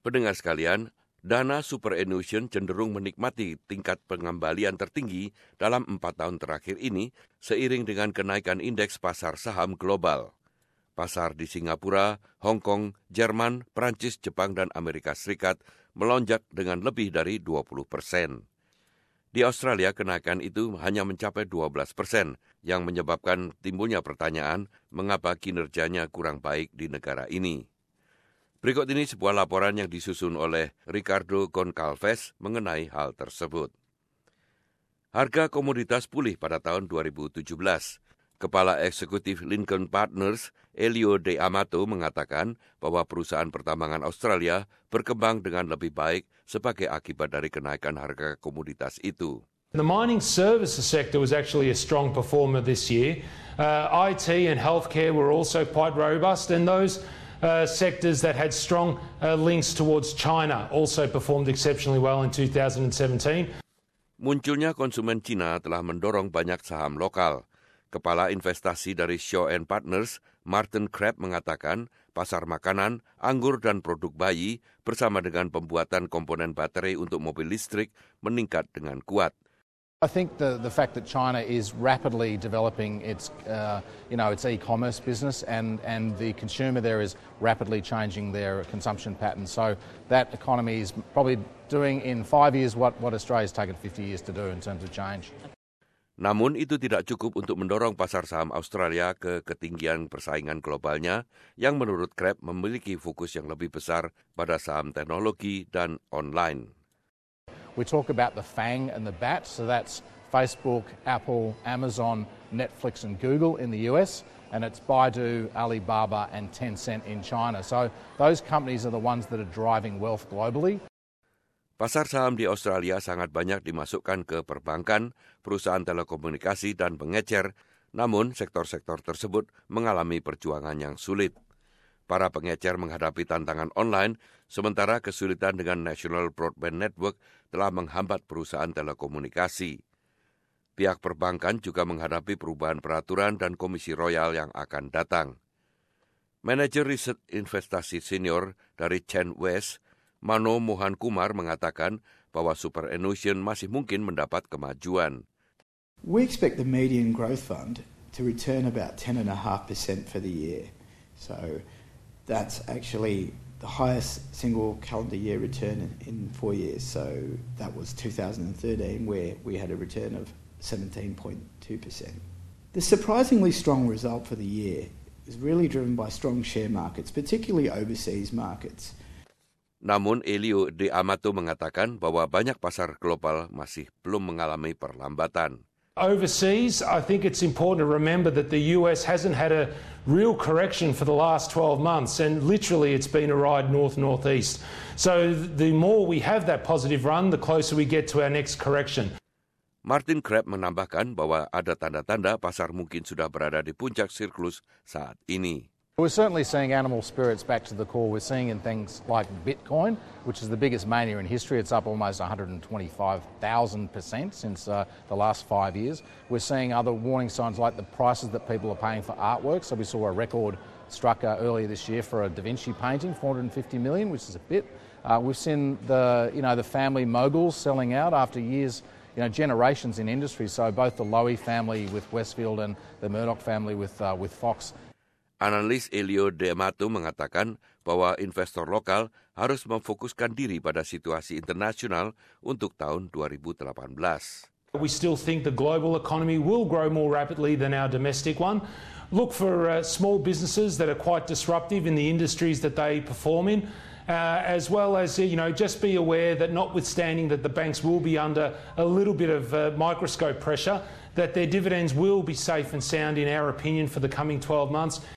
Pendengar sekalian, dana superannuation cenderung menikmati tingkat pengembalian tertinggi dalam 4 tahun terakhir ini seiring dengan kenaikan indeks pasar saham global. Pasar di Singapura, Hong Kong, Jerman, Prancis, Jepang, dan Amerika Serikat melonjak dengan lebih dari 20%. Di Australia, kenaikan itu hanya mencapai 12%, yang menyebabkan timbulnya pertanyaan mengapa kinerjanya kurang baik di negara ini. Berikut ini sebuah laporan yang disusun oleh Ricardo Goncalves mengenai hal tersebut. Harga komoditas pulih pada tahun 2017. Kepala Eksekutif Lincoln Partners, Elio De Amato, mengatakan bahwa perusahaan pertambangan Australia berkembang dengan lebih baik sebagai akibat dari kenaikan harga komoditas itu. The mining services sector was actually a strong performer this year. IT and healthcare were also quite robust, and those sectors that had strong links towards China also performed exceptionally well in 2017. Munculnya konsumen Cina telah mendorong banyak saham lokal. Kepala investasi dari Shaw & Partners, Martin Crabb, mengatakan pasar makanan, anggur, dan produk bayi bersama dengan pembuatan komponen baterai untuk mobil listrik meningkat dengan kuat. I think the fact that China is rapidly developing its e-commerce business and the consumer there is rapidly changing their consumption patterns. So that economy is probably doing in 5 years what Australia's taken 50 years to do in terms of change. Namun itu tidak cukup untuk mendorong pasar saham Australia ke ketinggian persaingan globalnya yang menurut Crabb memiliki fokus yang lebih besar pada saham teknologi dan online. We talk about the FANG and the BAT, so that's Facebook, Apple, Amazon, Netflix and Google in the US, and it's Baidu, Alibaba and Tencent in China. So those companies are the ones that are driving wealth globally. Pasar saham di Australia sangat banyak dimasukkan ke perbankan, perusahaan telekomunikasi dan pengecer, namun sektor-sektor tersebut mengalami perjuangan yang sulit. Para pengecer menghadapi tantangan online, sementara kesulitan dengan National Broadband Network telah menghambat perusahaan telekomunikasi. Pihak perbankan juga menghadapi perubahan peraturan dan komisi royal yang akan datang. Manajer riset investasi senior dari Chen West, Mano Mohan Kumar, mengatakan bahwa superannuation masih mungkin mendapat kemajuan. We expect the median growth fund to return about 10.5% for the year. So that's actually the highest single calendar year return in 4 years. So that was 2013, where we had a return of 17.2%. The surprisingly strong result for the year is really driven by strong share markets, particularly overseas markets. Namun Elio De Amato mengatakan bahwa banyak pasar global masih belum mengalami perlambatan. Overseas, I think it's important to remember that the US hasn't had a real correction for the last 12 months, and literally it's been a ride north-northeast. So the more we have that positive run, the closer we get to our next correction. Martin Crabb menambahkan bahwa ada tanda-tanda pasar mungkin sudah berada di puncak siklus saat ini. We're certainly seeing animal spirits back to the core. We're seeing in things like Bitcoin, which is the biggest mania in history. It's up almost 125,000% since the last 5 years. We're seeing other warning signs like the prices that people are paying for artwork. So we saw a record struck earlier this year for a Da Vinci painting, 450 million, which is a bit. We've seen the family moguls selling out after years, generations in industry. So both the Lowy family with Westfield and the Murdoch family with Fox. Analis Elio De Amato mengatakan bahwa investor lokal harus memfokuskan diri pada situasi internasional untuk tahun 2018. We still think the global economy will grow more rapidly than our domestic one. Look for small businesses that are quite disruptive in the industries that they perform in, as well as, just be aware that notwithstanding that the banks will be under a little bit of microscope pressure, that their dividends will be safe and sound in our opinion for the coming 12 months.